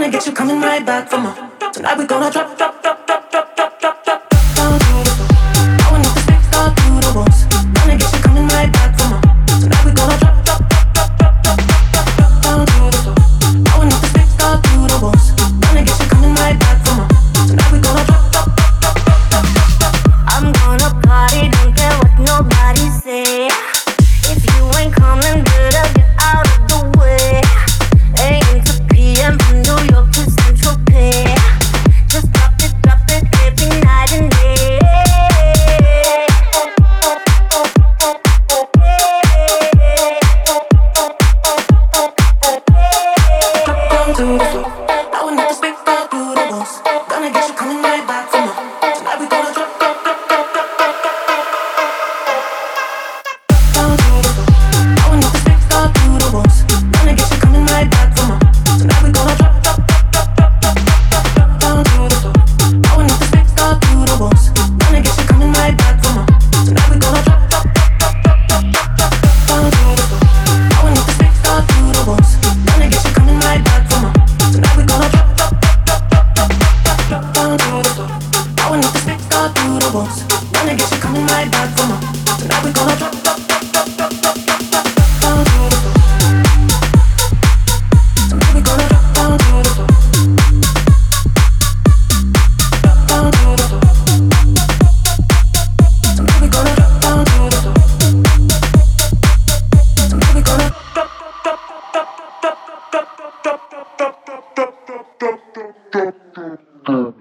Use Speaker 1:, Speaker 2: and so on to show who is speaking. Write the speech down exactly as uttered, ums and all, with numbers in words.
Speaker 1: Gonna get you coming right back for more. Tonight we gonna drop, drop, drop, drop, drop, drop, drop, drop, drop down to the floor. I want the sticks all through the walls. Gonna get you coming right back for more. Tonight we gonna drop, drop, drop, drop, drop, drop, drop, drop down to the floor. I want the sticks all through the walls. Gonna get you coming right back for more. Tonight we gonna drop, drop, drop, drop, drop, drop, drop, drop.
Speaker 2: I'm gonna party, don't care what nobody say. If you ain't coming, better get out of the way. A M to P M from New York to Central Pay. Just drop it, drop it every night and day.
Speaker 1: Drop down to the floor. I will not speak all through the walls. Gonna get you coming right back for more. Tonight we gonna drop, drop, drop, drop, drop, drop, drop, drop. Down to the floor. I will not speak all through the walls. Gonna get you coming right back for more. Tonight we gonna drop, drop, drop, drop, drop, drop, drop, drop down to the floor. I will not speak all through the walls. Gonna get you coming right back for more. Tonight we gonna drop, drop, drop, drop, drop, drop, drop, drop down to the floor. I will not speak all through the walls. Gonna get you coming right back for more. Tonight we gonna drop, drop, drop, drop, drop, drop, drop, drop down to the floor. I will not speak all through the walls. Gonna get you coming right back for more. Tonight we gonna drop, drop, drop, drop, drop, drop, drop, drop down to the floor. Tonight we gonna drop down to the floor. Drop down to the floor. Tonight we gonna drop down to the floor. Tonight we gonna drop, drop, drop, drop, drop, drop, drop, drop, drop, drop, drop, drop, drop, drop, drop, drop.